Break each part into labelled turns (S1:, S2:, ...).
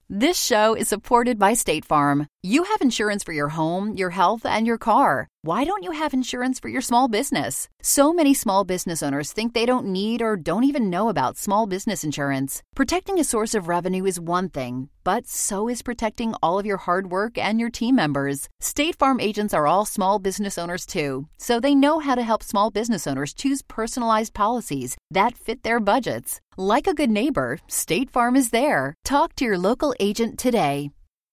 S1: This show is supported by State Farm. You have insurance for your home, your health, and your car. Why don't you have insurance for your small business? So many small business owners think they don't need or don't even know about small business insurance. Protecting a source of revenue is one thing, but so is protecting all of your hard work and your team members. State Farm agents are all small business owners too, so they know how to help small business owners choose personalized policies that fit their budgets. Like a good neighbor, State Farm is there. Talk to your local agent today.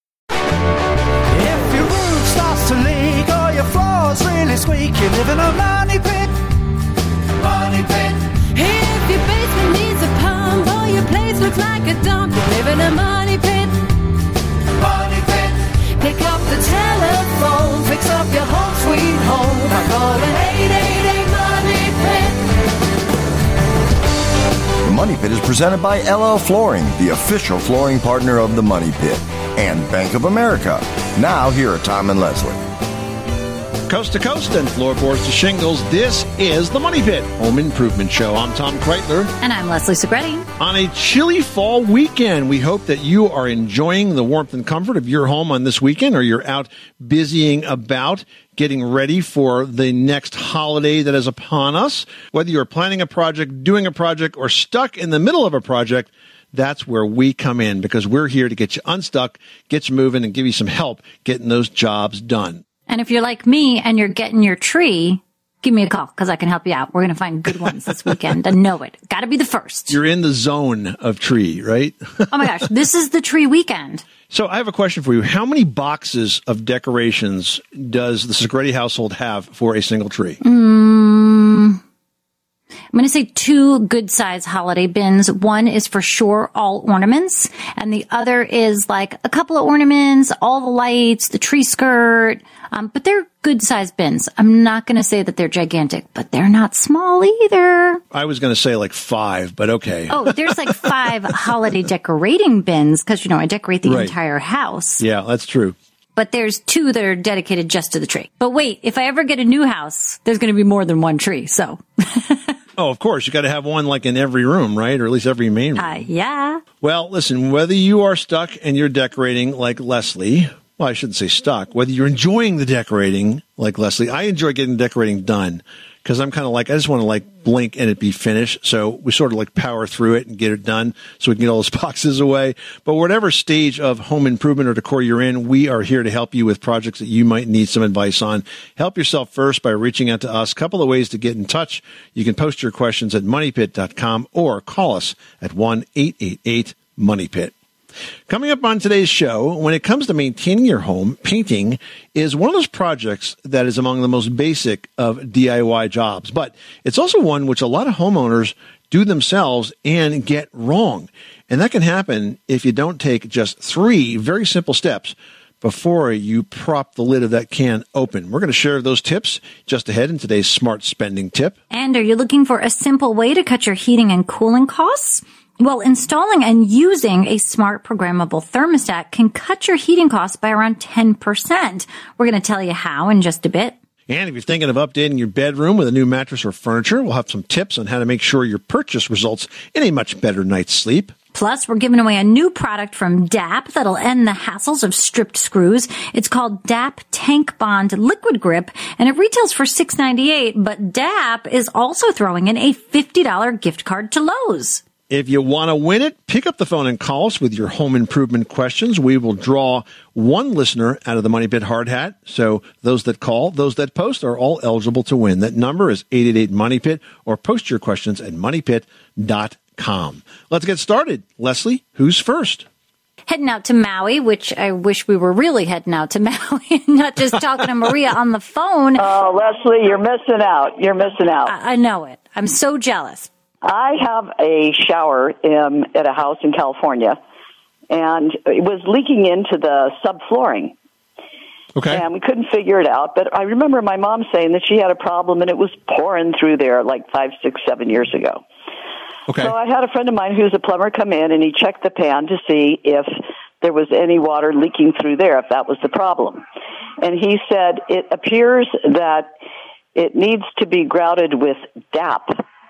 S2: If your roof starts to leak or your floor's really squeak, you live in a money pit. Money pit.
S3: If your basement needs a pump or your place looks like a dump, you live in a money pit.
S2: Money pit.
S3: Pick up the telephone, fix up your home sweet home by calling 888 Money Pit.
S4: The Money Pit is presented by LL Flooring, the official flooring partner of the Money Pit, and Bank of America. Now, here are Tom and Leslie.
S5: Coast to coast and floorboards to shingles, this is the Money Pit Home Improvement Show. I'm Tom Kreitler.
S6: And I'm Leslie Segretti.
S5: On a chilly fall weekend, we hope that you are enjoying the warmth and comfort of your home on this weekend, or you're out busying about, getting ready for the next holiday that is upon us. Whether you're planning a project, doing a project, or stuck in the middle of a project, that's where we come in, because we're here to get you unstuck, get you moving, and give you some help getting those jobs done.
S6: And if you're like me and you're getting your tree, give me a call because I can help you out. We're going to find good ones this weekend and know it. Got to be the first.
S5: You're in the zone of tree, right?
S6: Oh my gosh, this is the tree weekend.
S5: So I have a question for you. How many boxes of decorations does the Segretti household have for a single tree?
S6: I'm going to say 2 good-size holiday bins. One is for sure all ornaments, and the other is like a couple of ornaments, all the lights, the tree skirt, but they're good-sized bins. I'm not going to say that they're gigantic, but they're not small either.
S5: I was going to say like 5, but okay.
S6: Oh, there's like 5 holiday decorating bins because, I decorate the entire house.
S5: Yeah, that's true.
S6: But there's 2 that are dedicated just to the tree. But wait, if I ever get a new house, there's going to be more than one tree, so...
S5: Oh, of course. You got to have one like in every room, right? Or at least every main room.
S6: Yeah.
S5: Well, listen, whether you are stuck and you're decorating like Leslie, well, I shouldn't say stuck, whether you're enjoying the decorating like Leslie, I enjoy getting decorating done because I'm kind of like, I just want to like blink and it be finished. So we sort of like power through it and get it done so we can get all those boxes away. But whatever stage of home improvement or decor you're in, we are here to help you with projects that you might need some advice on. Help yourself first by reaching out to us. A couple of ways to get in touch. You can post your questions at moneypit.com or call us at 1-888-MONEYPIT. Coming up on today's show, when it comes to maintaining your home, painting is one of those projects that is among the most basic of DIY jobs. But it's also one which a lot of homeowners do themselves and get wrong. And that can happen if you don't take just 3 very simple steps before you prop the lid of that can open. We're going to share those tips just ahead in today's Smart Spending Tip.
S6: And are you looking for a simple way to cut your heating and cooling costs? Well, installing and using a smart programmable thermostat can cut your heating costs by around 10%. We're going to tell you how in just a bit.
S5: And if you're thinking of updating your bedroom with a new mattress or furniture, we'll have some tips on how to make sure your purchase results in a much better night's sleep.
S6: Plus, we're giving away a new product from DAP that'll end the hassles of stripped screws. It's called DAP Tank Bond Liquid Grip, and it retails for $6.98, but DAP is also throwing in a $50 gift card to Lowe's.
S5: If you want to win it, pick up the phone and call us with your home improvement questions. We will draw one listener out of the Money Pit Hard Hat. So those that call, those that post are all eligible to win. That number is 888-MONEYPIT, or post your questions at moneypit.com. Let's get started. Leslie, who's first?
S6: Heading out to Maui, which I wish we were really heading out to Maui, not just talking to Maria on the phone.
S7: Oh, Leslie, you're missing out. You're missing out.
S6: I know it. I'm so jealous.
S7: I have a shower at a house in California, and it was leaking into the subflooring.
S5: Okay.
S7: And we couldn't figure it out, but I remember my mom saying that she had a problem, and it was pouring through there like 5, 6, 7 years ago.
S5: Okay.
S7: So I had a friend of mine who's a plumber come in, and he checked the pan to see if there was any water leaking through there, if that was the problem. And he said it appears that it needs to be grouted with DAP.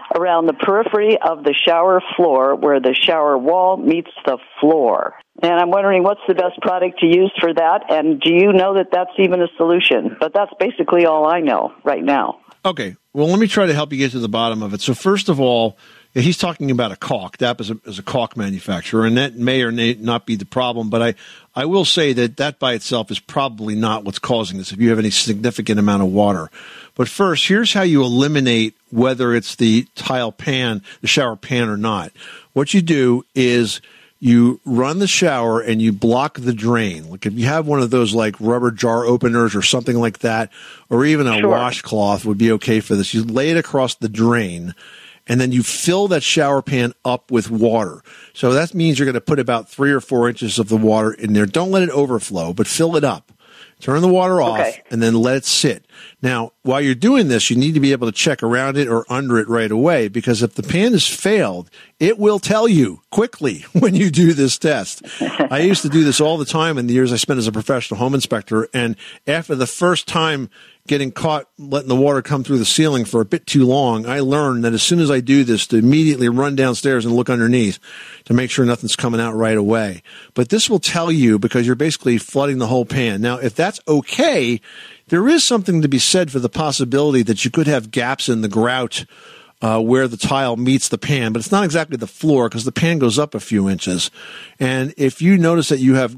S7: around the periphery of the shower floor where the shower wall meets the floor. And I'm wondering what's the best product to use for that, and do you know that that's even a solution? But that's basically all I know right now.
S5: Okay, well, let me try to help you get to the bottom of it. So first of all, he's talking about a caulk. DAP is a caulk manufacturer, and that may or may not be the problem, but I will say that by itself is probably not what's causing this if you have any significant amount of water. But first, here's how you eliminate whether it's the tile pan, the shower pan or not. What you do is you run the shower and you block the drain. Like if you have one of those like rubber jar openers or something like that, or even a washcloth would be okay for this. You lay it across the drain and then you fill that shower pan up with water. So that means you're going to put about 3 or 4 inches of the water in there. Don't let it overflow, but fill it up. Turn the water off and then let it sit. Now, while you're doing this, you need to be able to check around it or under it right away, because if the pan has failed, it will tell you quickly when you do this test. I used to do this all the time in the years I spent as a professional home inspector, and after the first time getting caught letting the water come through the ceiling for a bit too long, I learned that as soon as I do this, to immediately run downstairs and look underneath to make sure nothing's coming out right away. But this will tell you because you're basically flooding the whole pan. Now, if that's okay, there is something to be said for the possibility that you could have gaps in the grout where the tile meets the pan, but it's not exactly the floor because the pan goes up a few inches. And if you notice that you have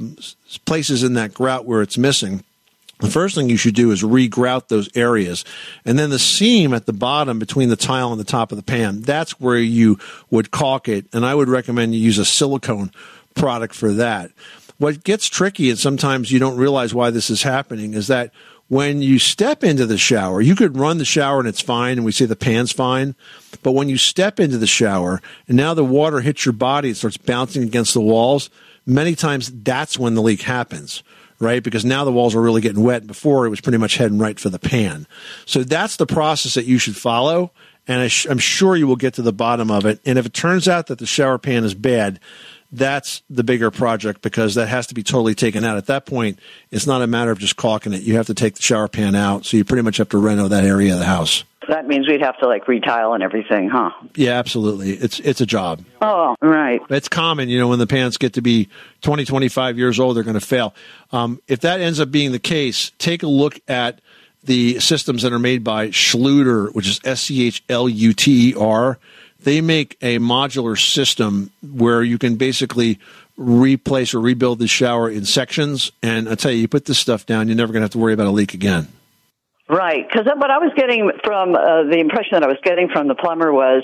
S5: places in that grout where it's missing, the first thing you should do is re-grout those areas. And then the seam at the bottom between the tile and the top of the pan, that's where you would caulk it. And I would recommend you use a silicone product for that. What gets tricky, and sometimes you don't realize why this is happening, is that when you step into the shower, you could run the shower and it's fine, and we say the pan's fine. But when you step into the shower and now the water hits your body, it starts bouncing against the walls, many times that's when the leak happens. Right? Because now the walls are really getting wet. Before, it was pretty much heading right for the pan. So that's the process that you should follow, and I'm sure you will get to the bottom of it. And if it turns out that the shower pan is bad, that's the bigger project, because that has to be totally taken out. At that point, it's not a matter of just caulking it. You have to take the shower pan out, so you pretty much have to reno that area of the house.
S7: That means we'd have to like retile and everything, huh?
S5: Yeah, absolutely. It's a job.
S7: Oh, right.
S5: It's common, when the pans get to be 20, 25 years old, they're going to fail. If that ends up being the case, take a look at the systems that are made by Schluter, which is SCHLUTER. They make a modular system where you can basically replace or rebuild the shower in sections. And I tell you put this stuff down, you're never going to have to worry about a leak again.
S7: Right, because what I was getting from the impression that I was getting from the plumber was,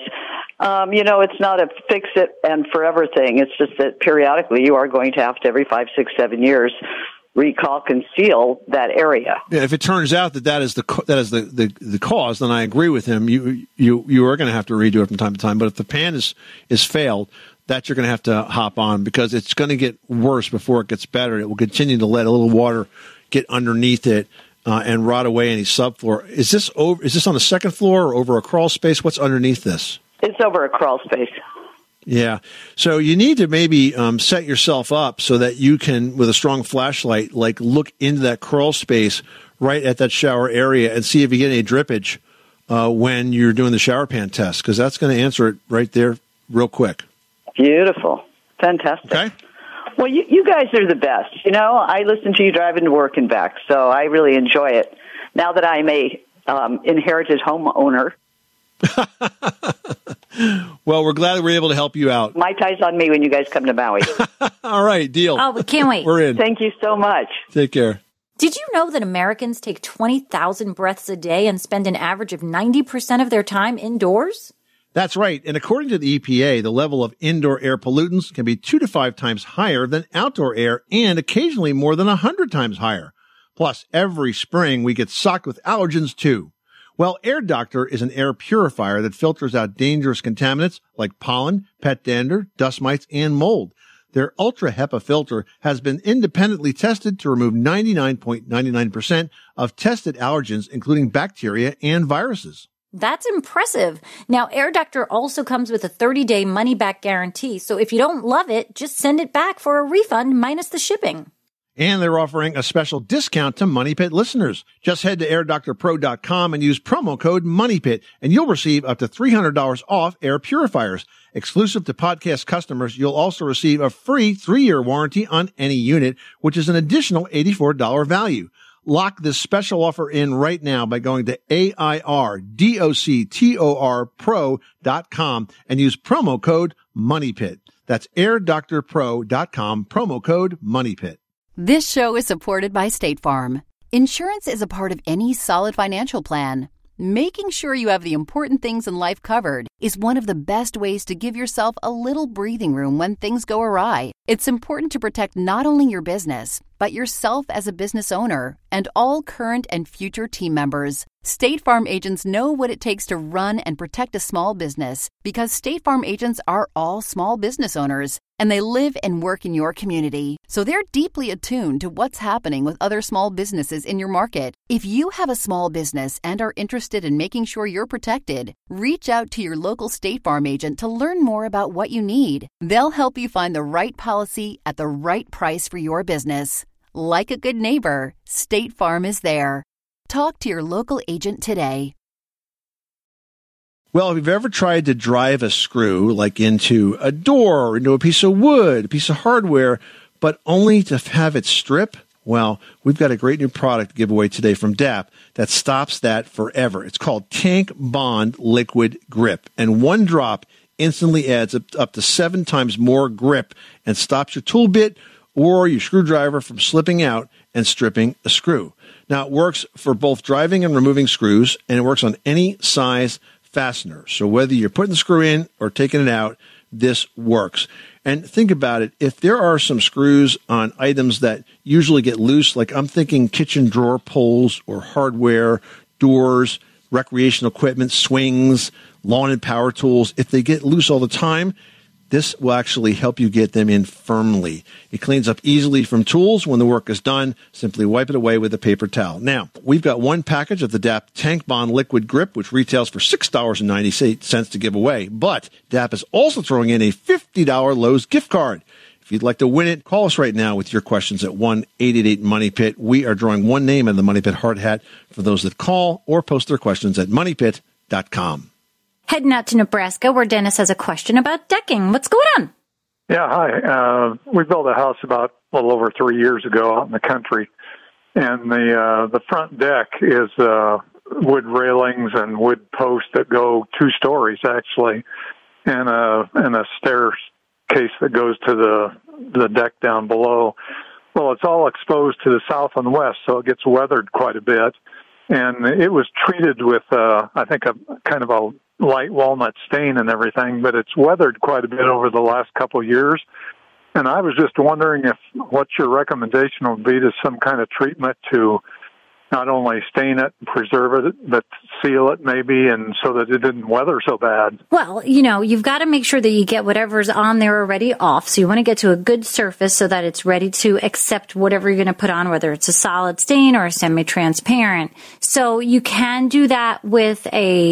S7: it's not a fix it and forever thing. It's just that periodically you are going to have to, every 5, 6, 7 years, recaulk and seal that area.
S5: Yeah, if it turns out that is the cause, then I agree with him. You are going to have to redo it from time to time. But if the pan is failed, that you're going to have to hop on, because it's going to get worse before it gets better. It will continue to let a little water get underneath it. And rot away any subfloor. Is this on the second floor or over a crawl space? What's underneath this?
S7: It's over a crawl space.
S5: Yeah. So you need to maybe set yourself up so that you can, with a strong flashlight, look into that crawl space right at that shower area and see if you get any drippage when you're doing the shower pan test, because that's going to answer it right there real quick. Beautiful. Fantastic. Okay.
S7: Well, you guys are the best. I listen to you driving to work and back, so I really enjoy it. Now that I'm a inherited homeowner.
S5: Well, we're glad we're able to help you out.
S7: Mai Tai's on me when you guys come to Maui.
S5: All right, deal.
S6: Oh, we can't wait.
S5: We're in.
S7: Thank you so much.
S5: Take care.
S6: Did you know that Americans take 20,000 breaths a day and spend an average of 90% of their time indoors?
S5: That's right. And according to the EPA, the level of indoor air pollutants can be 2 to 5 times higher than outdoor air, and occasionally more than 100 times higher. Plus, every spring we get socked with allergens too. Well, Air Doctor is an air purifier that filters out dangerous contaminants like pollen, pet dander, dust mites, and mold. Their Ultra HEPA filter has been independently tested to remove 99.99% of tested allergens, including bacteria and viruses.
S6: That's impressive. Now, Air Doctor also comes with a 30-day money-back guarantee, so if you don't love it, just send it back for a refund minus the shipping.
S5: And they're offering a special discount to Money Pit listeners. Just head to airdoctorpro.com and use promo code MONEYPIT, and you'll receive up to $300 off air purifiers. Exclusive to podcast customers, you'll also receive a free 3-year warranty on any unit, which is an additional $84 value. Lock this special offer in right now by going to airdoctorpro.com and use promo code MONEYPIT. That's airdoctorpro.com, promo code MONEYPIT.
S1: This show is supported by State Farm. Insurance is a part of any solid financial plan. Making sure you have the important things in life covered is one of the best ways to give yourself a little breathing room when things go awry. It's important to protect not only your business, but yourself as a business owner and all current and future team members. State Farm agents know what it takes to run and protect a small business because State Farm agents are all small business owners and they live and work in your community. So they're deeply attuned to what's happening with other small businesses in your market. If you have a small business and are interested in making sure you're protected, reach out to your local State Farm agent to learn more about what you need. They'll help you find the right policy at the right price for your business. Like a good neighbor, State Farm is there. Talk to your local agent today.
S5: Well, if you've ever tried to drive a screw, like into a door, or into a piece of wood, a piece of hardware, but only to have it strip, well, we've got a great new product to give away today from DAP that stops that forever. It's called Tank Bond Liquid Grip, and one drop instantly adds up to 7 times more grip and stops your tool bit or your screwdriver from slipping out and stripping a screw. Now, it works for both driving and removing screws, and it works on any size fastener. So whether you're putting the screw in or taking it out, this works. And think about it. If there are some screws on items that usually get loose, like I'm thinking kitchen drawer pulls or hardware, doors, recreational equipment, swings, lawn and power tools, if they get loose all the time, this will actually help you get them in firmly. It cleans up easily from tools. When the work is done, simply wipe it away with a paper towel. Now, we've got one package of the DAP Tank Bond Liquid Grip, which retails for $6.98 to give away. But DAP is also throwing in a $50 Lowe's gift card. If you'd like to win it, call us right now with your questions at 1-888-MONEYPIT. We are drawing one name in the Money Pit hard hat for those that call or post their questions at moneypit.com.
S6: Heading out to Nebraska, where Dennis has a question about decking. What's going on?
S8: Yeah, hi. We built a house about a little over 3 years ago out in the country, and the front deck is wood railings and wood posts that go 2 stories actually, and a staircase that goes to the deck down below. Well, it's all exposed to the south and west, so it gets weathered quite a bit, and it was treated with I think a kind of a light walnut stain and everything, but it's weathered quite a bit over the last couple of years. And I was just wondering what your recommendation would be to some kind of treatment to not only stain it and preserve it, but seal it maybe, and so that it didn't weather so bad.
S6: Well, you've got to make sure that you get whatever's on there already off. So you want to get to a good surface so that it's ready to accept whatever you're going to put on, whether it's a solid stain or a semi-transparent. So you can do that with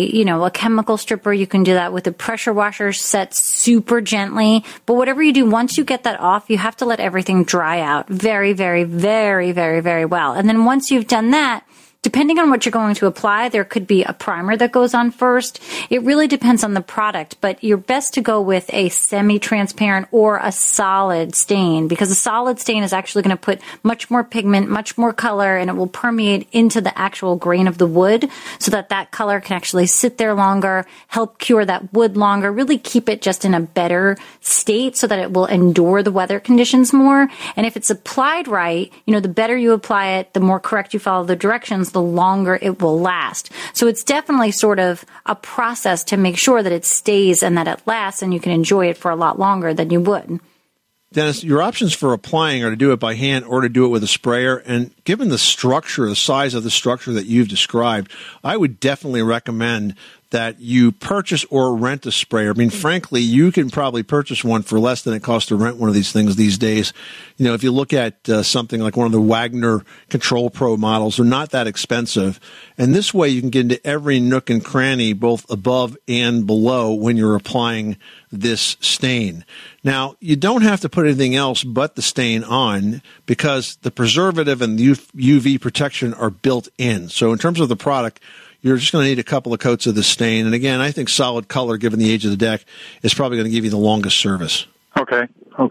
S6: a chemical stripper. You can do that with a pressure washer set super gently. But whatever you do, once you get that off, you have to let everything dry out very, very, very, very, very well. And then once you've done that, depending on what you're going to apply, there could be a primer that goes on first. It really depends on the product, but you're best to go with a semi-transparent or a solid stain, because a solid stain is actually going to put much more pigment, much more color, and it will permeate into the actual grain of the wood so that color can actually sit there longer, help cure that wood longer, really keep it just in a better state so that it will endure the weather conditions more. And if it's applied right, the better you apply it, the more correct you follow the directions, the longer it will last. So it's definitely sort of a process to make sure that it stays and that it lasts and you can enjoy it for a lot longer than you would.
S5: Dennis, your options for applying are to do it by hand or to do it with a sprayer. And given the size of the structure that you've described, I would definitely recommend that you purchase or rent a sprayer. I mean, frankly, you can probably purchase one for less than it costs to rent one of these things these days. You know, if you look at something like one of the Wagner Control Pro models, they're not that expensive. And this way you can get into every nook and cranny, both above and below, when you're applying this stain. Now, you don't have to put anything else but the stain on because the preservative and the UV protection are built in. So in terms of the product, you're just going to need a couple of coats of the stain. And again, I think solid color, given the age of the deck, is probably going to give you the longest service.
S8: Okay.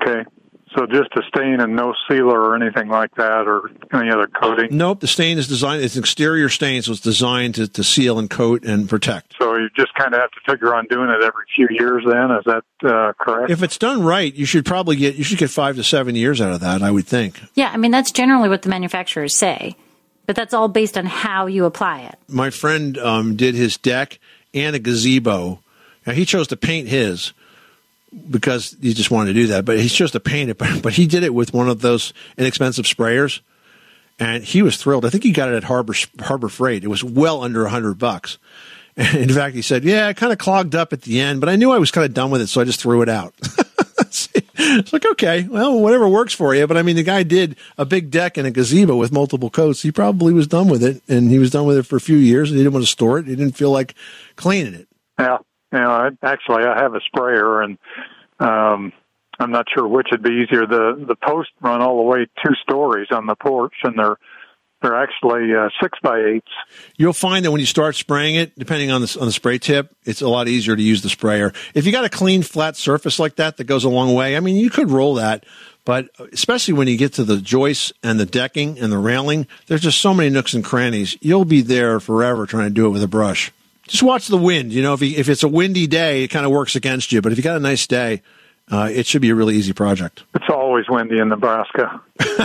S8: So just a stain and no sealer or anything like that, or any other coating?
S5: Nope, the stain is designed, it's an exterior stain, so it's designed to seal and coat and protect.
S8: So you just kind of have to figure on doing it every few years then, is that correct?
S5: If it's done right, you should get 5 to 7 years out of that, I would think.
S6: Yeah, I mean, that's generally what the manufacturers say. But that's all based on how you apply it.
S5: My friend did his deck and a gazebo. Now, he chose to paint his because he just wanted to do that. But he chose to paint it. But he did it with one of those inexpensive sprayers. And he was thrilled. I think he got it at Harbor Freight. It was well under $100. And in fact, he said, yeah, I kind of clogged up at the end, but I knew I was kind of done with it, so I just threw it out. It's like, okay, well, whatever works for you. But I mean, the guy did a big deck and a gazebo with multiple coats. He probably was done with it, and he was done with it for a few years, and he didn't want to store it. He didn't feel like cleaning it.
S8: Yeah. I have a sprayer, and I'm not sure which would be easier. The posts run all the way 2 stories on the porch, and they're actually 6x8s.
S5: You'll find that when you start spraying it, depending on the spray tip, it's a lot easier to use the sprayer. If you got a clean, flat surface like that goes a long way. I mean, you could roll that, but especially when you get to the joists and the decking and the railing, there's just so many nooks and crannies. You'll be there forever trying to do it with a brush. Just watch the wind. You know, if it's a windy day, it kind of works against you. But if you got a nice day, it should be a really easy project.
S8: It's always windy in Nebraska.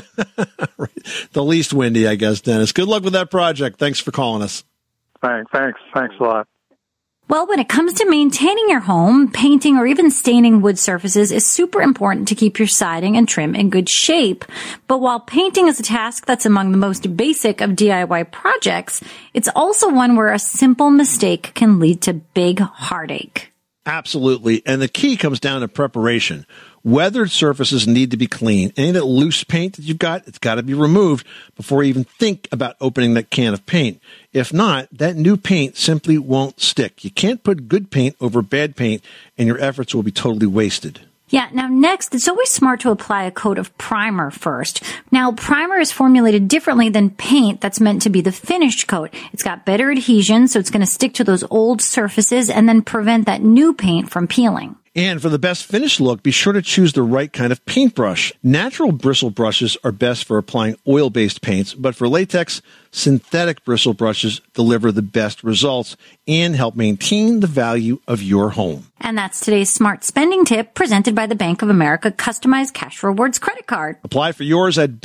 S5: Right. The least windy, I guess, Dennis. Good luck with that project. Thanks for calling us.
S8: Thanks a lot.
S6: Well, when it comes to maintaining your home, painting or even staining wood surfaces is super important to keep your siding and trim in good shape. But while painting is a task that's among the most basic of DIY projects, it's also one where a simple mistake can lead to big heartache.
S5: Absolutely. And the key comes down to preparation. Weathered surfaces need to be clean. Any of that loose paint that you've got, it's got to be removed before you even think about opening that can of paint. If not, that new paint simply won't stick. You can't put good paint over bad paint, and your efforts will be totally wasted.
S6: Yeah, now next, it's always smart to apply a coat of primer first. Now, primer is formulated differently than paint that's meant to be the finished coat. It's got better adhesion, so it's going to stick to those old surfaces and then prevent that new paint from peeling.
S5: And for the best finished look, be sure to choose the right kind of paintbrush. Natural bristle brushes are best for applying oil-based paints, but for latex, synthetic bristle brushes deliver the best results and help maintain the value of your home.
S6: And that's today's smart spending tip presented by the Bank of America Customized Cash Rewards credit card.
S5: Apply for yours at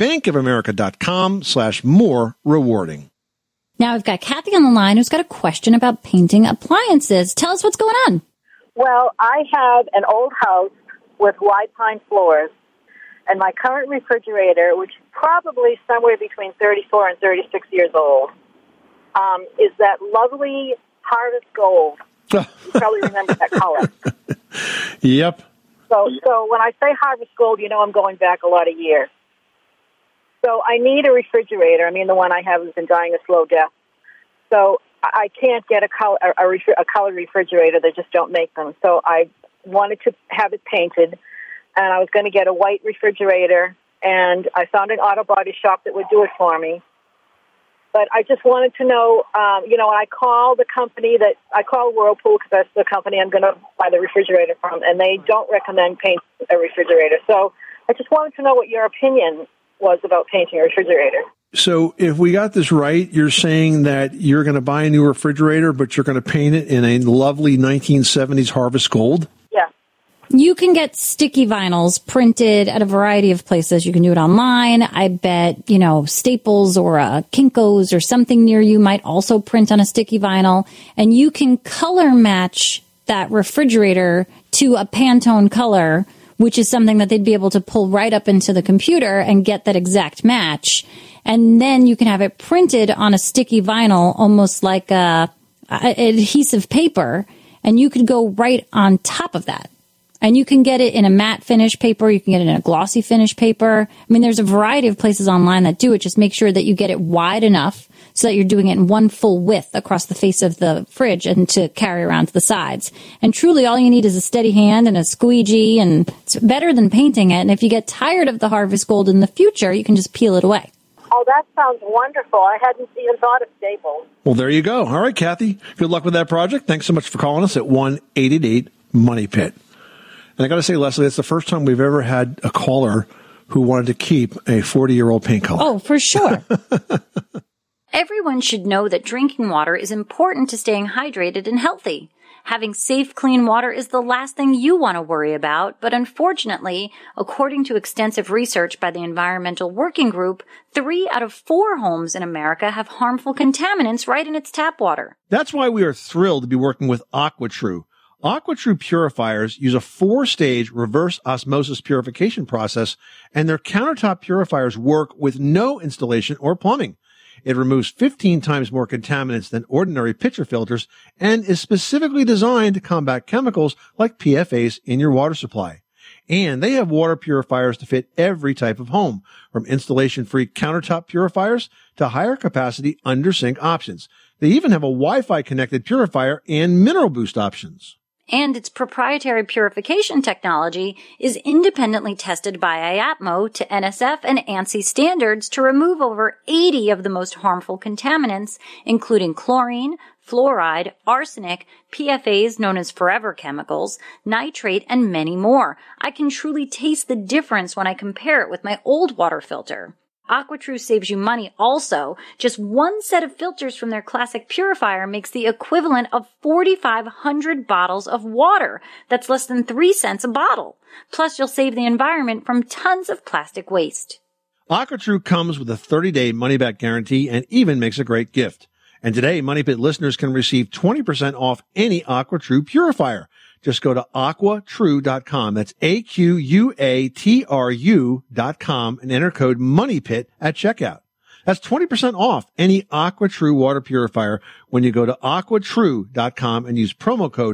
S5: bankofamerica.com/more rewarding.
S6: Now I've got Kathy on the line who's got a question about painting appliances. Tell us what's going on.
S9: Well, I have an old house with wide pine floors, and my current refrigerator, which is probably somewhere between 34 and 36 years old, is that lovely Harvest Gold. You probably remember that color.
S5: Yep.
S9: So when I say Harvest Gold, you know I'm going back a lot of years. So I need a refrigerator. I mean, the one I have has been dying a slow death. So I can't get a colored refrigerator. They just don't make them. So I wanted to have it painted, and I was going to get a white refrigerator, and I found an auto body shop that would do it for me. But I just wanted to know, when I call the company I call Whirlpool because that's the company I'm going to buy the refrigerator from, and they don't recommend painting a refrigerator. So I just wanted to know what your opinion was about painting a refrigerator.
S5: So if we got this right, you're saying that you're going to buy a new refrigerator, but you're going to paint it in a lovely 1970s Harvest Gold?
S9: Yeah.
S6: You can get sticky vinyls printed at a variety of places. You can do it online. I bet, Staples or Kinko's or something near you might also print on a sticky vinyl. And you can color match that refrigerator to a Pantone color, which is something that they'd be able to pull right up into the computer and get that exact match. And then you can have it printed on a sticky vinyl, almost like a adhesive paper, and you could go right on top of that. And you can get it in a matte finish paper. You can get it in a glossy finish paper. I mean, there's a variety of places online that do it. Just make sure that you get it wide enough so that you're doing it in one full width across the face of the fridge and to carry around to the sides. And truly, all you need is a steady hand and a squeegee, and it's better than painting it. And if you get tired of the Harvest Gold in the future, you can just peel it away.
S9: Oh, that sounds wonderful. I hadn't even thought of Staples.
S5: Well, there you go. All right, Kathy. Good luck with that project. Thanks so much for calling us at 1-888-MONEY-PIT. And I got to say, Leslie, it's the first time we've ever had a caller who wanted to keep a 40-year-old paint color.
S6: Oh, for sure.
S10: Everyone should know that drinking water is important to staying hydrated and healthy. Having safe, clean water is the last thing you want to worry about, but unfortunately, according to extensive research by the Environmental Working Group, 3 out of 4 homes in America have harmful contaminants right in its tap water.
S5: That's why we are thrilled to be working with AquaTrue. AquaTrue purifiers use a 4-stage reverse osmosis purification process, and their countertop purifiers work with no installation or plumbing. It removes 15 times more contaminants than ordinary pitcher filters and is specifically designed to combat chemicals like PFAS in your water supply. And they have water purifiers to fit every type of home, from installation-free countertop purifiers to higher capacity under-sink options. They even have a Wi-Fi connected purifier and mineral boost options.
S10: And its proprietary purification technology is independently tested by IAPMO to NSF and ANSI standards to remove over 80 of the most harmful contaminants, including chlorine, fluoride, arsenic, PFAS known as forever chemicals, nitrate, and many more. I can truly taste the difference when I compare it with my old water filter. AquaTrue saves you money also. Just one set of filters from their classic purifier makes the equivalent of 4,500 bottles of water. That's less than 3 cents a bottle. Plus, you'll save the environment from tons of plastic waste.
S5: AquaTrue comes with a 30-day money-back guarantee and even makes a great gift. And today, Money Pit listeners can receive 20% off any AquaTrue purifier. Just go to AquaTrue.com. That's AQUATRU.com and enter code MONEYPIT at checkout. That's 20% off any AquaTrue water purifier when you go to AquaTrue.com and use promo code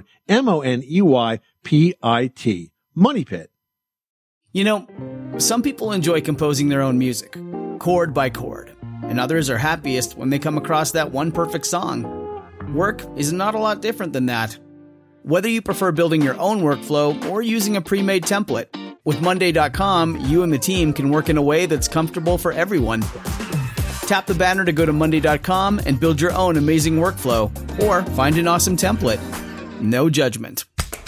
S5: MONEYPIT. MONEYPIT.
S11: You know, some people enjoy composing their own music, chord by chord, and others are happiest when they come across that one perfect song. Work is not a lot different than that. Whether you prefer building your own workflow or using a pre-made template, with Monday.com, you and the team can work in a way that's comfortable for everyone. Tap the banner to go to Monday.com and build your own amazing workflow, or find an awesome template. No judgment.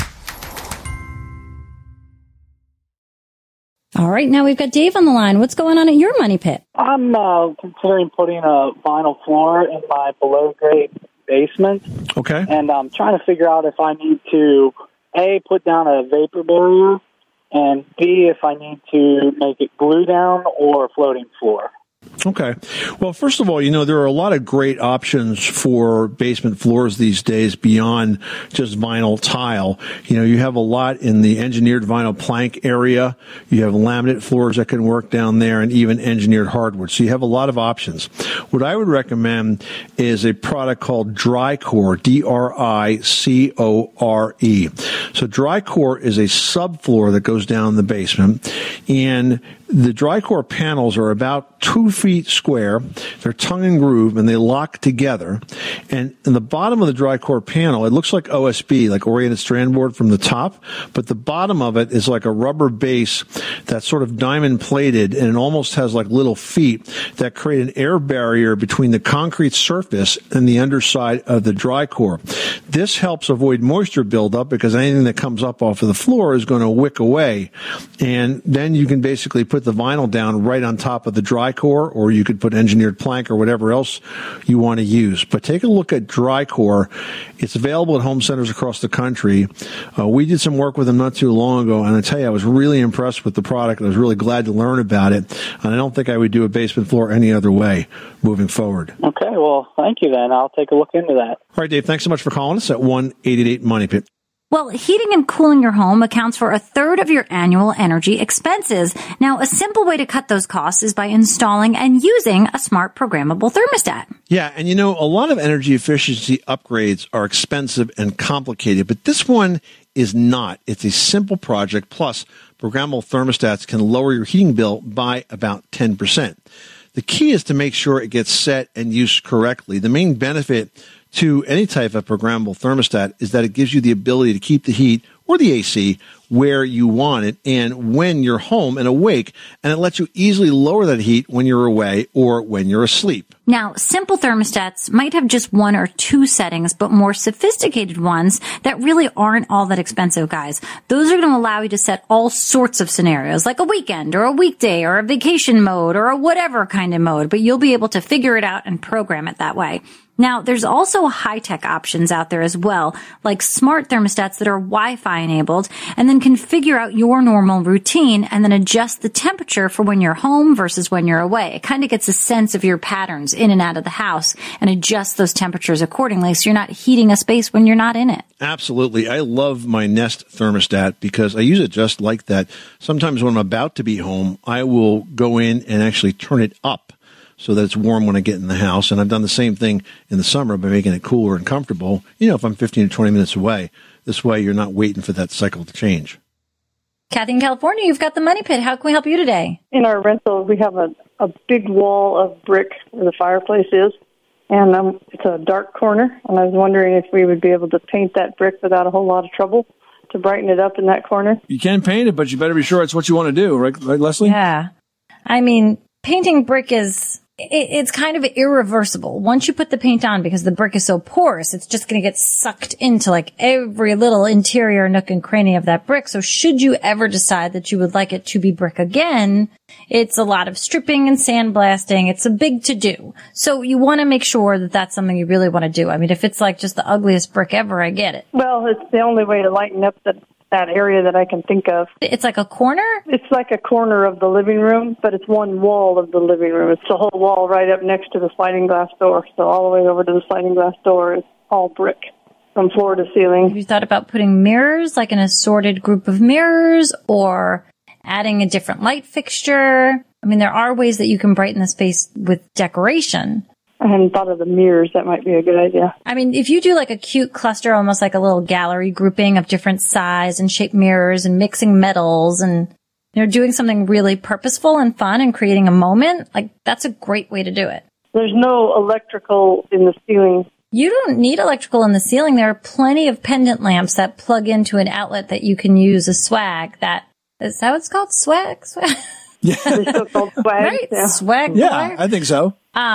S6: All right, now we've got Dave on the line. What's going on at your Money Pit?
S12: I'm considering putting a vinyl floor in my below-grade basement.
S5: Okay.
S12: And I'm trying to figure out if I need to, A, put down a vapor barrier, and B, if I need to make it glue down or a floating floor.
S5: Okay. Well, first of all, you know, there are a lot of great options for basement floors these days beyond just vinyl tile. You know, you have a lot in the engineered vinyl plank area. You have laminate floors that can work down there, and even engineered hardwood. So you have a lot of options. What I would recommend is a product called DryCore, DRICORE. So DryCore is a subfloor that goes down the basement, and the DryCore panels are about 2 feet square. They're tongue and groove, and they lock together. And in the bottom of the DryCore panel, it looks like OSB, like oriented strand board from the top, but the bottom of it is like a rubber base that's sort of diamond plated, and it almost has like little feet that create an air barrier between the concrete surface and the underside of the DryCore. This helps avoid moisture buildup because anything that comes up off of the floor is going to wick away. And then you can basically put the vinyl down right on top of the DryCore, or you could put engineered plank or whatever else you want to use. But take a look at DryCore. It's available at home centers across the country. We did some work with them not too long ago, and I tell you, I was really impressed with the product. I was really glad to learn about it, and I don't think I would do a basement floor any other way moving forward.
S12: Okay, well, thank you then. I'll take a look into that.
S5: All right, Dave, thanks so much for calling us at 1-888-MONEYPIT.
S6: Well, heating and cooling your home accounts for a third of your annual energy expenses. Now, a simple way to cut those costs is by installing and using a smart programmable thermostat.
S5: Yeah, and a lot of energy efficiency upgrades are expensive and complicated, but this one is not. It's a simple project, plus programmable thermostats can lower your heating bill by about 10%. The key is to make sure it gets set and used correctly. The main benefit to any type of programmable thermostat is that it gives you the ability to keep the heat or the AC where you want it and when you're home and awake, and it lets you easily lower that heat when you're away or when you're asleep.
S6: Now, simple thermostats might have just one or two settings, but more sophisticated ones that really aren't all that expensive, guys. Those are going to allow you to set all sorts of scenarios, like a weekend or a weekday or a vacation mode or a whatever kind of mode, but you'll be able to figure it out and program it that way. Now, there's also high-tech options out there as well, like smart thermostats that are Wi-Fi enabled and then can figure out your normal routine and then adjust the temperature for when you're home versus when you're away. It kind of gets a sense of your patterns in and out of the house and adjusts those temperatures accordingly so you're not heating a space when you're not in it.
S5: Absolutely. I love my Nest thermostat because I use it just like that. Sometimes when I'm about to be home, I will go in and actually turn it up so that it's warm when I get in the house. And I've done the same thing in the summer by making it cooler and comfortable, if I'm 15 to 20 minutes away. This way you're not waiting for that cycle to change.
S10: Kathy in California, you've got the Money Pit. How can we help you today?
S13: In our rental, we have a big wall of brick where the fireplace is, and it's a dark corner, and I was wondering if we would be able to paint that brick without a whole lot of trouble to brighten it up in that corner.
S14: You can paint it, but you better be sure it's what you want to do, right Leslie?
S10: Yeah. I mean, painting brick it's kind of irreversible. Once you put the paint on, because the brick is so porous, it's just going to get sucked into like every little interior nook and cranny of that brick. So should you ever decide that you would like it to be brick again, it's a lot of stripping and sandblasting. It's a big to-do. So you want to make sure that that's something you really want to do. I mean, if it's like just the ugliest brick ever, I get it.
S13: Well, it's the only way to lighten up that area that I can think of.
S10: It's like a corner?
S13: It's like a corner of the living room, but it's one wall of the living room. It's the whole wall right up next to the sliding glass door. So all the way over to the sliding glass door is all brick from floor to ceiling.
S10: Have you thought about putting mirrors, like an assorted group of mirrors, or adding a different light fixture? I mean, there are ways that you can brighten the space with decoration.
S13: I hadn't thought of the mirrors. That might be a good idea.
S10: I mean, if you do like a cute cluster, almost like a little gallery grouping of different size and shape mirrors and mixing metals and, doing something really purposeful and fun and creating a moment, like that's a great way to do it.
S13: There's no electrical in the ceiling.
S10: You don't need electrical in the ceiling. There are plenty of pendant lamps that plug into an outlet that you can use as swag. Is that what it's called? Swag?
S14: Yeah.
S13: It's still called swag.
S10: Right?
S13: Yeah.
S10: Swag.
S14: Yeah, I think so.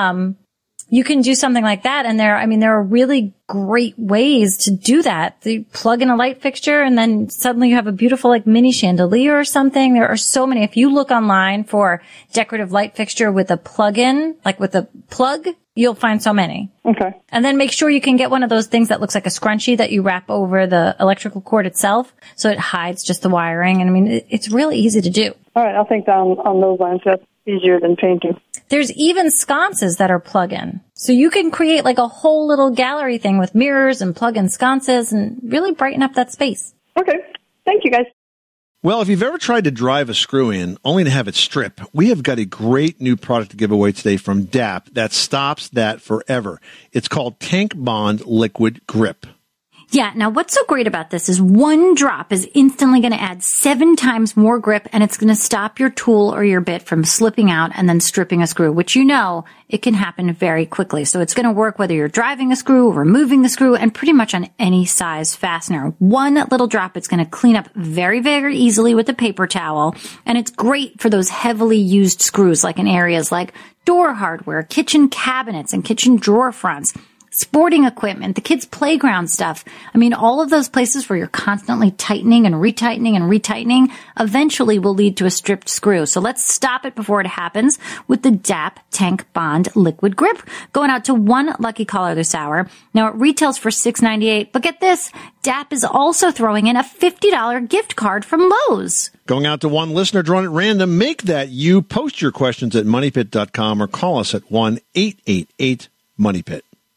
S10: You can do something like that, and there are really great ways to do that. You plug in a light fixture, and then suddenly you have a beautiful, like, mini chandelier or something. There are so many. If you look online for decorative light fixture with a plug-in, like with a plug, you'll find so many.
S13: Okay.
S10: And then make sure you can get one of those things that looks like a scrunchie that you wrap over the electrical cord itself, so it hides just the wiring. And I mean, it's really easy to do.
S13: All right, I'll think on those lines. That's easier than painting.
S10: There's even sconces that are plug-in. So you can create like a whole little gallery thing with mirrors and plug-in sconces and really brighten up that space.
S13: Okay. Thank you, guys.
S5: Well, if you've ever tried to drive a screw in only to have it strip, we have got a great new product to give away today from DAP that stops that forever. It's called Tank Bond Liquid Grip.
S6: Yeah, now what's so great about this is one drop is instantly going to add 7 times more grip, and it's going to stop your tool or your bit from slipping out and then stripping a screw, which it can happen very quickly. So it's going to work whether you're driving a screw or removing the screw and pretty much on any size fastener. One little drop, it's going to clean up very, very easily with a paper towel, and it's great for those heavily used screws like in areas like door hardware, kitchen cabinets, and kitchen drawer fronts. Sporting equipment, the kids' playground stuff. I mean, all of those places where you're constantly tightening and retightening and retightening eventually will lead to a stripped screw. So let's stop it before it happens with the DAP Tank Bond Liquid Grip. Going out to one lucky caller this hour. Now, it retails for $6.98, but get this, DAP is also throwing in a $50 gift card from Lowe's.
S5: Going out to one listener drawn at random. Make that you. Post your questions at moneypit.com or call us at 1-888-MONEYPIT.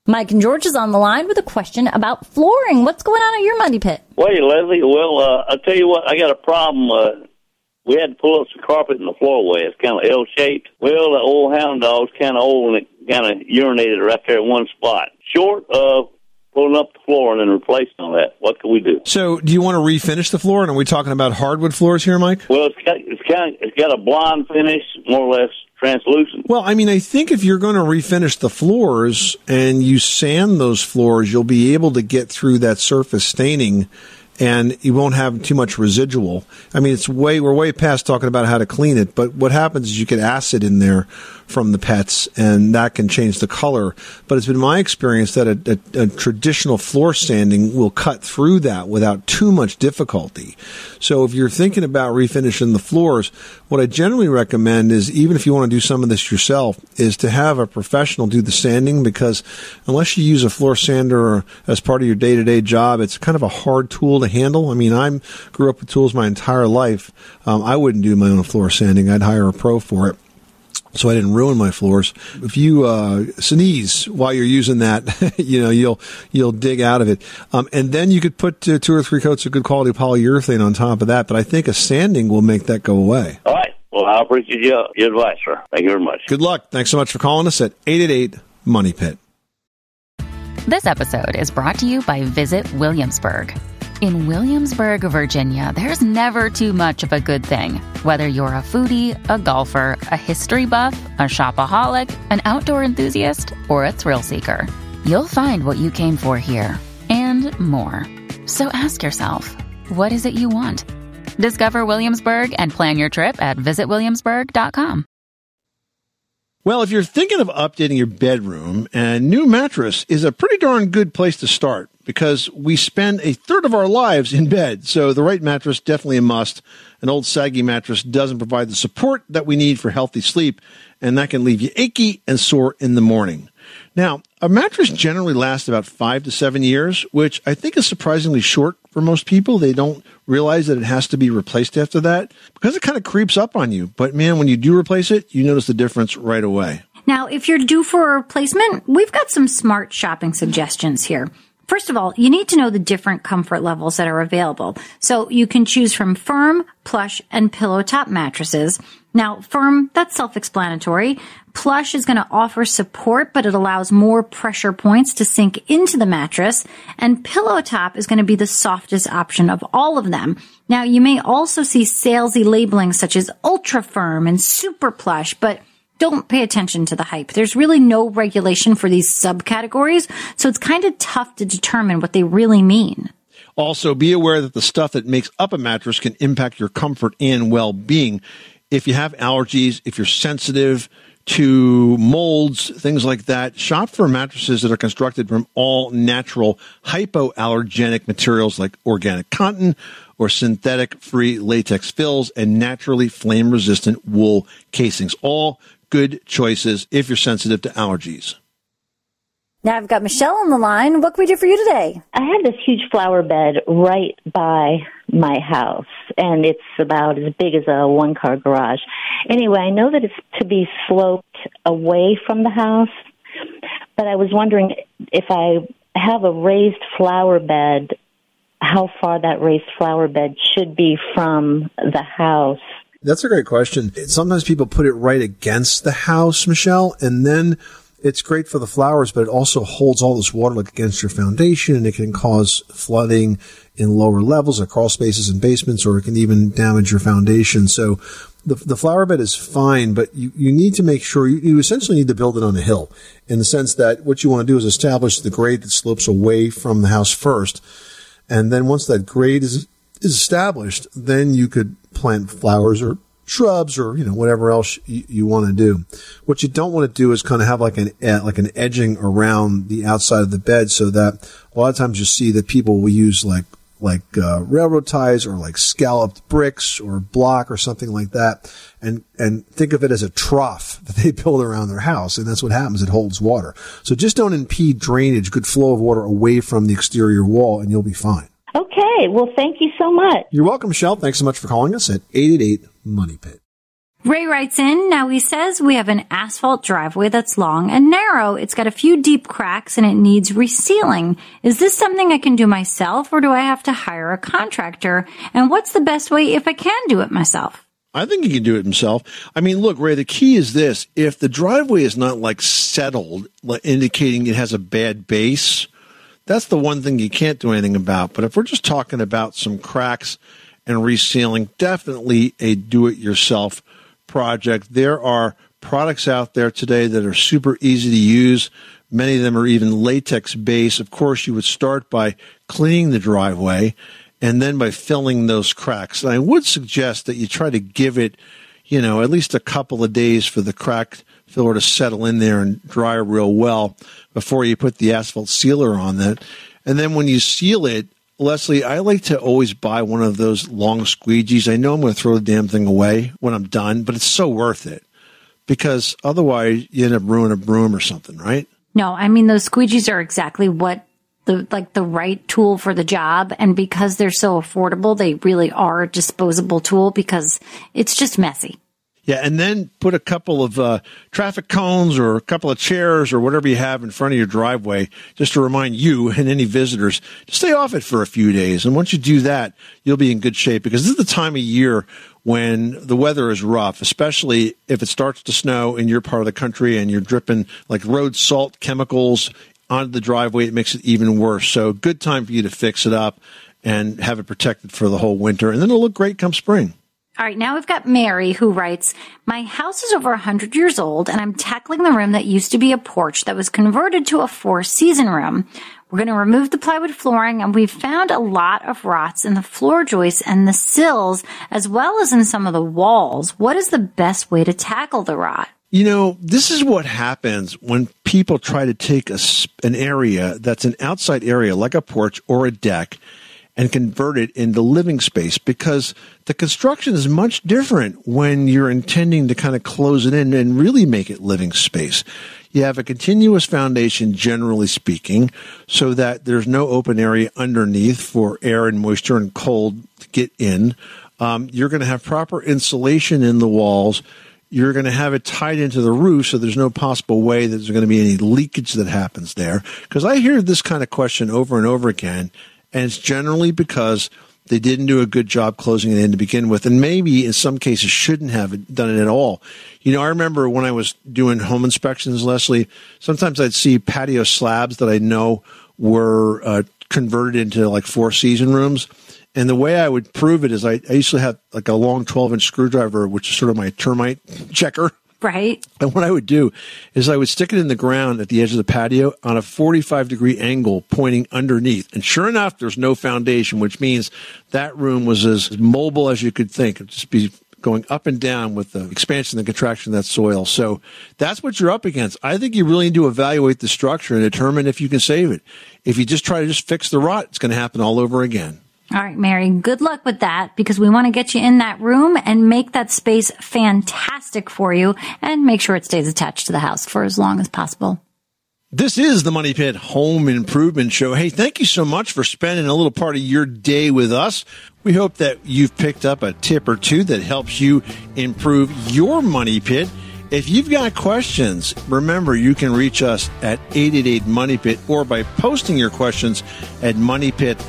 S10: Mike and George is on the line with a question about flooring. What's going on at your money pit?
S15: Wait, Leslie. Well, I'll tell you what, I got a problem. We had to pull up some carpet in the floorway. It's kind of L-shaped. Well, the old hound dog's kind of old, and it kind of urinated right there in one spot. Short of pulling up the floor and then replacing all that, what can we do?
S5: So, do you want to refinish the floor? And are we talking about hardwood floors here, Mike?
S15: Well, it's got a blonde finish, more or less translucent.
S5: Well, I mean, I think if you're going to refinish the floors and you sand those floors, you'll be able to get through that surface staining, and you won't have too much residual. I mean, we're way past talking about how to clean it, but what happens is you get acid in there from the pets, and that can change the color. But it's been my experience that a traditional floor sanding will cut through that without too much difficulty. So if you're thinking about refinishing the floors, what I generally recommend is, even if you want to do some of this yourself, is to have a professional do the sanding, because unless you use a floor sander as part of your day-to-day job, it's kind of a hard tool to handle. I mean, I grew up with tools my entire life. I wouldn't do my own floor sanding. I'd hire a pro for it, so I didn't ruin my floors. If you sneeze while you're using that, you'll dig out of it. And then you could put 2 or 3 coats of good quality polyurethane on top of that. But I think a sanding will make that go away.
S15: All right. Well, I appreciate your advice, sir. Thank you very much.
S5: Good luck. Thanks so much for calling us at 888-MONEY-PIT.
S16: This episode is brought to you by Visit Williamsburg. In Williamsburg, Virginia, there's never too much of a good thing. Whether you're a foodie, a golfer, a history buff, a shopaholic, an outdoor enthusiast, or a thrill seeker, you'll find what you came for here and more. So ask yourself, what is it you want? Discover Williamsburg and plan your trip at visitwilliamsburg.com.
S5: Well, if you're thinking of updating your bedroom, a new mattress is a pretty darn good place to start, because we spend a third of our lives in bed. So the right mattress, definitely a must. An old saggy mattress doesn't provide the support that we need for healthy sleep, and that can leave you achy and sore in the morning. Now, a mattress generally lasts about 5 to 7 years, which I think is surprisingly short for most people. They don't realize that it has to be replaced after that, because it kind of creeps up on you. But man, when you do replace it, you notice the difference right away.
S6: Now, if you're due for a replacement, we've got some smart shopping suggestions here. First of all, you need to know the different comfort levels that are available. So you can choose from firm, plush, and pillow top mattresses. Now, firm, that's self-explanatory. Plush is going to offer support, but it allows more pressure points to sink into the mattress. And pillow top is going to be the softest option of all of them. Now, you may also see salesy labeling such as ultra firm and super plush, but don't pay attention to the hype. There's really no regulation for these subcategories, so it's kind of tough to determine what they really mean.
S5: Also, be aware that the stuff that makes up a mattress can impact your comfort and well-being. If you have allergies, if you're sensitive to molds, things like that, shop for mattresses that are constructed from all natural hypoallergenic materials like organic cotton or synthetic-free latex fills and naturally flame-resistant wool casings. All good choices if you're sensitive to allergies.
S10: Now I've got Michelle on the line. What can we do for you today?
S17: I have this huge flower bed right by my house, and it's about as big as a one-car garage. Anyway, I know that it's to be sloped away from the house, but I was wondering if I have a raised flower bed, how far that raised flower bed should be from the house.
S5: That's a great question. Sometimes people put it right against the house, Michelle, and then it's great for the flowers, but it also holds all this water like against your foundation, and it can cause flooding in lower levels, like crawl spaces and basements, or it can even damage your foundation. So the flower bed is fine, but you need to make sure you essentially need to build it on a hill, in the sense that what you want to do is establish the grade that slopes away from the house first. And then once that grade is established, then you could plant flowers or shrubs or, whatever else you want to do. What you don't want to do is kind of have like an edging around the outside of the bed, so that a lot of times you see that people will use like railroad ties or like scalloped bricks or block or something like that, and think of it as a trough that they build around their house, and that's what happens. It holds water. So just don't impede drainage, good flow of water away from the exterior wall, and you'll be fine.
S17: Okay. Well, thank you so much.
S5: You're welcome, Michelle. Thanks so much for calling us at 888-MONEY-PIT.
S6: Ray writes in, now he says we have an asphalt driveway that's long and narrow. It's got a few deep cracks and it needs resealing. Is this something I can do myself or do I have to hire a contractor? And what's the best way if I can do it myself?
S5: I think he can do it himself. I mean, look, Ray, the key is this. If the driveway is not like settled, indicating it has a bad base, that's the one thing you can't do anything about. But if we're just talking about some cracks and resealing, definitely a do-it-yourself project. There are products out there today that are super easy to use. Many of them are even latex based. Of course, you would start by cleaning the driveway and then by filling those cracks. And I would suggest that you try to give it, at least a couple of days for the crack filler to settle in there and dry real well before you put the asphalt sealer on that. And then when you seal it, Leslie, I like to always buy one of those long squeegees. I know I'm going to throw the damn thing away when I'm done, but it's so worth it because otherwise you end up ruining a broom or something, right?
S6: No, I mean, those squeegees are exactly what the right tool for the job. And because they're so affordable, they really are a disposable tool because it's just messy.
S5: Yeah, and then put a couple of traffic cones or a couple of chairs or whatever you have in front of your driveway just to remind you and any visitors to stay off it for a few days. And once you do that, you'll be in good shape because this is the time of year when the weather is rough, especially if it starts to snow in your part of the country and you're dripping like road salt chemicals onto the driveway. It makes it even worse. So good time for you to fix it up and have it protected for the whole winter. And then it'll look great come spring.
S6: All right, now we've got Mary who writes, my house is over 100 years old and I'm tackling the room that used to be a porch that was converted to a 4-season room. We're going to remove the plywood flooring and we've found a lot of rots in the floor joists and the sills as well as in some of the walls. What is the best way to tackle the rot?
S5: This is what happens when people try to take an area that's an outside area like a porch or a deck and convert it into living space because the construction is much different when you're intending to kind of close it in and really make it living space. You have a continuous foundation, generally speaking, so that there's no open area underneath for air and moisture and cold to get in. You're going to have proper insulation in the walls. You're going to have it tied into the roof so there's no possible way that there's going to be any leakage that happens there. Because I hear this kind of question over and over again. And it's generally because they didn't do a good job closing it in to begin with. And maybe in some cases shouldn't have done it at all. I remember when I was doing home inspections, Leslie, sometimes I'd see patio slabs that I know were converted into like 4-season rooms. And the way I would prove it is I usually have like a long 12-inch screwdriver, which is sort of my termite checker.
S6: Right.
S5: And what I would do is I would stick it in the ground at the edge of the patio on a 45-degree angle pointing underneath. And sure enough, there's no foundation, which means that room was as mobile as you could think. It'd just be going up and down with the expansion and contraction of that soil. So that's what you're up against. I think you really need to evaluate the structure and determine if you can save it. If you just try to fix the rot, it's going to happen all over again.
S6: All right, Mary, good luck with that because we want to get you in that room and make that space fantastic for you and make sure it stays attached to the house for as long as possible.
S5: This is the Money Pit Home Improvement Show. Hey, thank you so much for spending a little part of your day with us. We hope that you've picked up a tip or two that helps you improve your money pit. If you've got questions, remember you can reach us at 888-MONEY-PIT or by posting your questions at MoneyPit.com,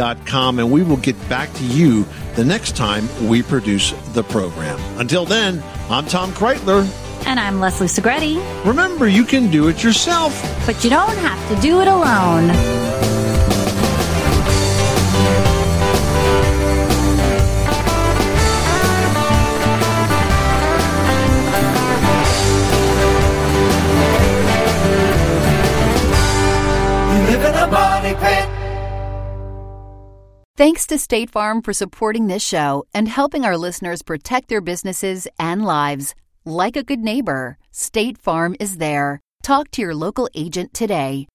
S5: and we will get back to you the next time we produce the program. Until then, I'm Tom Kreitler.
S6: And I'm Leslie Segretti.
S5: Remember, you can do it yourself,
S6: but you don't have to do it alone.
S2: You live in a money pit.
S1: Thanks to State Farm for supporting this show and helping our listeners protect their businesses and lives. Like a good neighbor, State Farm is there. Talk to your local agent today.